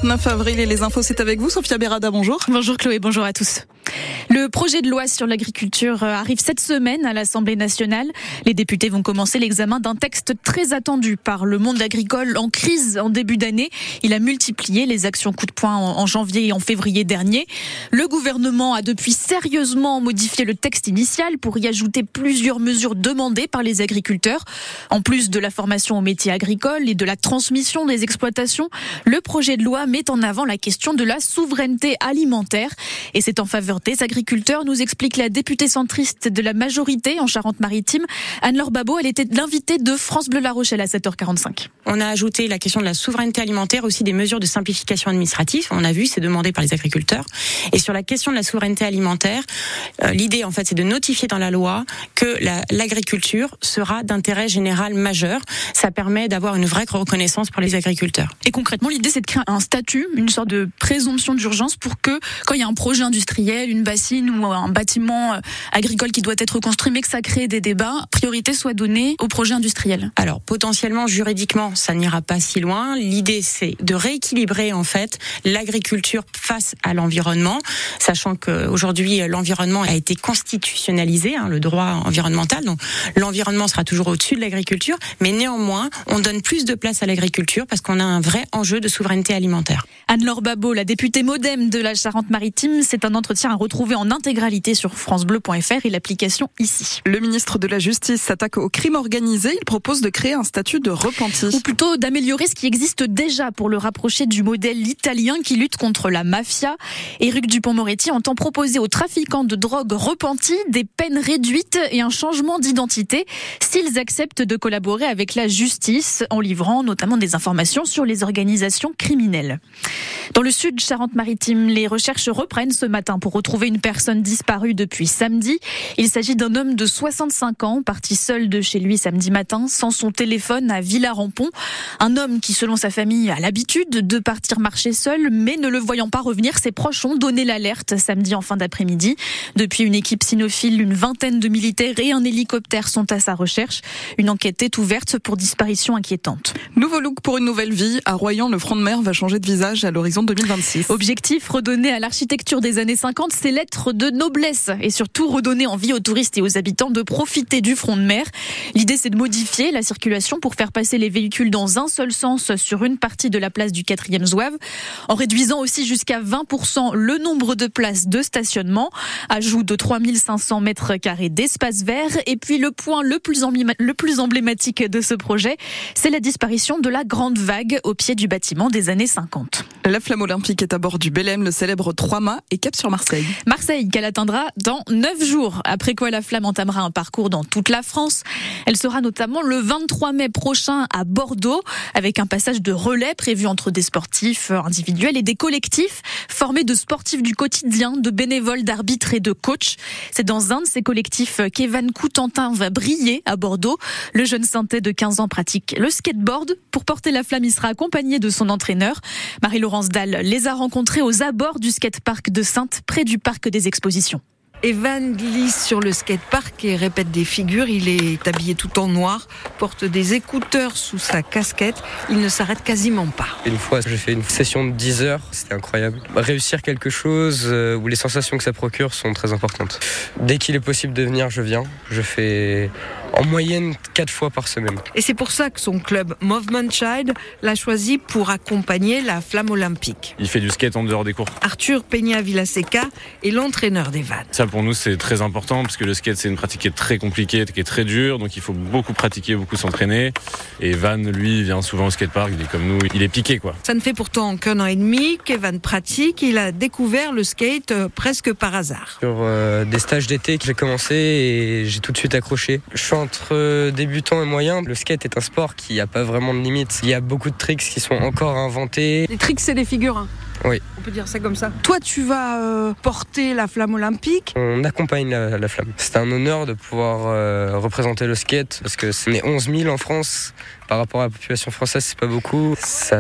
29 avril et les infos, c'est avec vous, Sophia Berada, bonjour. Bonjour Chloé, bonjour à tous. Le projet de loi sur l'agriculture arrive cette semaine à l'Assemblée nationale. Les députés vont commencer l'examen d'un texte très attendu par le monde agricole en crise en début d'année. Il a multiplié les actions coup de poing en janvier et en février dernier. Le gouvernement a depuis sérieusement modifié le texte initial pour y ajouter plusieurs mesures demandées par les agriculteurs. En plus de la formation aux métiers agricoles et de la transmission des exploitations, le projet de loi met en avant la question de la souveraineté alimentaire. Et c'est en faveur des agriculteurs, nous explique la députée centriste de la majorité en Charente-Maritime, Anne-Laure Babot. Elle était l'invitée de France Bleu La Rochelle à 7h45. On a ajouté la question de la souveraineté alimentaire, aussi des mesures de simplification administrative. On a vu, c'est demandé par les agriculteurs. Et sur la question de la souveraineté alimentaire, l'idée en fait, c'est de notifier dans la loi que l'agriculture sera d'intérêt général majeur. Ça permet d'avoir une vraie reconnaissance pour les agriculteurs. Et concrètement, l'idée, c'est de créer un statut, une sorte de présomption d'urgence pour que, quand il y a un projet industriel, une bassine ou un bâtiment agricole qui doit être construit, mais que ça crée des débats, priorité soit donnée au projet industriel. Alors, potentiellement, juridiquement, ça n'ira pas si loin. L'idée, c'est de rééquilibrer, en fait, l'agriculture face à l'environnement, sachant qu'aujourd'hui, l'environnement a été constitutionnalisé, le droit environnemental. Donc, l'environnement sera toujours au-dessus de l'agriculture, mais néanmoins, on donne plus de place à l'agriculture parce qu'on a un vrai enjeu de souveraineté alimentaire. Anne-Laure Babot, la députée MoDem de la Charente-Maritime, c'est un entretien à retrouver en intégralité sur francebleu.fr et l'application ici. Le ministre de la Justice s'attaque au crime organisé. Il propose de créer un statut de repenti. Ou plutôt d'améliorer ce qui existe déjà pour le rapprocher du modèle italien qui lutte contre la mafia. Éric Dupond-Moretti entend proposer aux trafiquants de drogue repentis des peines réduites et un changement d'identité s'ils acceptent de collaborer avec la justice en livrant notamment des informations sur les organisations criminelles. Dans le sud Charente-Maritime, les recherches reprennent ce matin pour retrouver une personne disparue depuis samedi. Il s'agit d'un homme de 65 ans, parti seul de chez lui samedi matin, sans son téléphone à Villars-en-Pont. Un homme qui, selon sa famille, a l'habitude de partir marcher seul, mais ne le voyant pas revenir, ses proches ont donné l'alerte samedi en fin d'après-midi. Depuis, une équipe cynophile, une vingtaine de militaires et un hélicoptère sont à sa recherche. Une enquête est ouverte pour disparition inquiétante. Nouveau look pour une nouvelle vie. À Royan, le front de mer va changer de visage à l'horizon 2026. Objectif, redonner à l'architecture des années 50 ses lettres de noblesse et surtout redonner envie aux touristes et aux habitants de profiter du front de mer. L'idée, c'est de modifier la circulation pour faire passer les véhicules dans un seul sens sur une partie de la place du 4e Zouave, en réduisant aussi jusqu'à 20% le nombre de places de stationnement. Ajout de 3500 mètres carrés d'espace vert. Et puis le point le plus emblématique de ce projet, c'est la disparition de la grande vague au pied du bâtiment des années 50. La flamme olympique est à bord du Belém, le célèbre 3-mâts, et cap sur Marseille. Marseille, qu'elle atteindra dans 9 jours. Après quoi, la flamme entamera un parcours dans toute la France. Elle sera notamment le 23 mai prochain à Bordeaux, avec un passage de relais prévu entre des sportifs individuels et des collectifs formés de sportifs du quotidien, de bénévoles, d'arbitres et de coachs. C'est dans un de ces collectifs qu'Evan Coutantin va briller à Bordeaux. Le jeune Saintais de 15 ans pratique le skateboard. Pour porter la flamme, il sera accompagné de son entraîneur. Marie-Laurence Dalle les a rencontrés aux abords du skatepark de Saintes, près du parc des expositions. Evan glisse sur le skatepark et répète des figures. Il est habillé tout en noir, porte des écouteurs sous sa casquette. Il ne s'arrête quasiment pas. Une fois, j'ai fait une session de 10 heures. C'était incroyable. Réussir quelque chose où les sensations que ça procure sont très importantes. Dès qu'il est possible de venir, je viens. Je fais en moyenne 4 fois par semaine. Et c'est pour ça que son club Movement Child l'a choisi pour accompagner la flamme olympique. Il fait du skate en dehors des cours. Arthur Peña Villaseca est l'entraîneur d'Evan. Ça pour nous c'est très important parce que le skate c'est une pratique qui est très compliquée, qui est très dure, donc il faut beaucoup pratiquer, beaucoup s'entraîner. Et Evan lui vient souvent au skatepark, il est comme nous, il est piqué quoi. Ça ne fait pourtant qu'un an et demi qu'Evan pratique, il a découvert le skate presque par hasard. Sur des stages d'été que j'ai commencé et j'ai tout de suite accroché. Je suis entre débutant et moyen, le skate est un sport qui n'a pas vraiment de limite. Il y a beaucoup de tricks qui sont encore inventés. Les tricks c'est des figures. Oui. On peut dire ça comme ça. Toi, tu vas porter la flamme olympique. On accompagne la flamme. C'est un honneur de pouvoir représenter le skate parce que c'est 11 000 en France. Par rapport à la population française, c'est pas beaucoup. Ça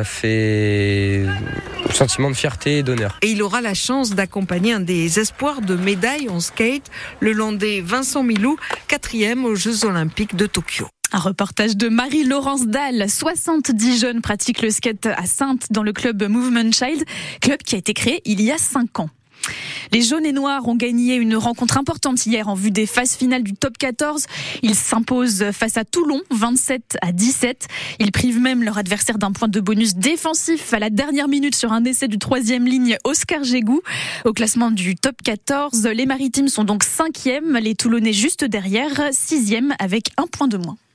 fait un sentiment de fierté et d'honneur. Et il aura la chance d'accompagner un des espoirs de médaille en skate, le Landais Vincent Milou, 4e aux Jeux Olympiques de Tokyo. Un reportage de Marie-Laurence Dalle. 70 jeunes pratiquent le skate à Saintes dans le club Movement Child, club qui a été créé il y a 5 ans. Les jaunes et noirs ont gagné une rencontre importante hier en vue des phases finales du top 14. Ils s'imposent face à Toulon, 27-17. Ils privent même leur adversaire d'un point de bonus défensif à la dernière minute sur un essai du 3e ligne Oscar Gégou. Au classement du top 14, les Maritimes sont donc 5e, les Toulonnais juste derrière, 6e avec 1 point de moins.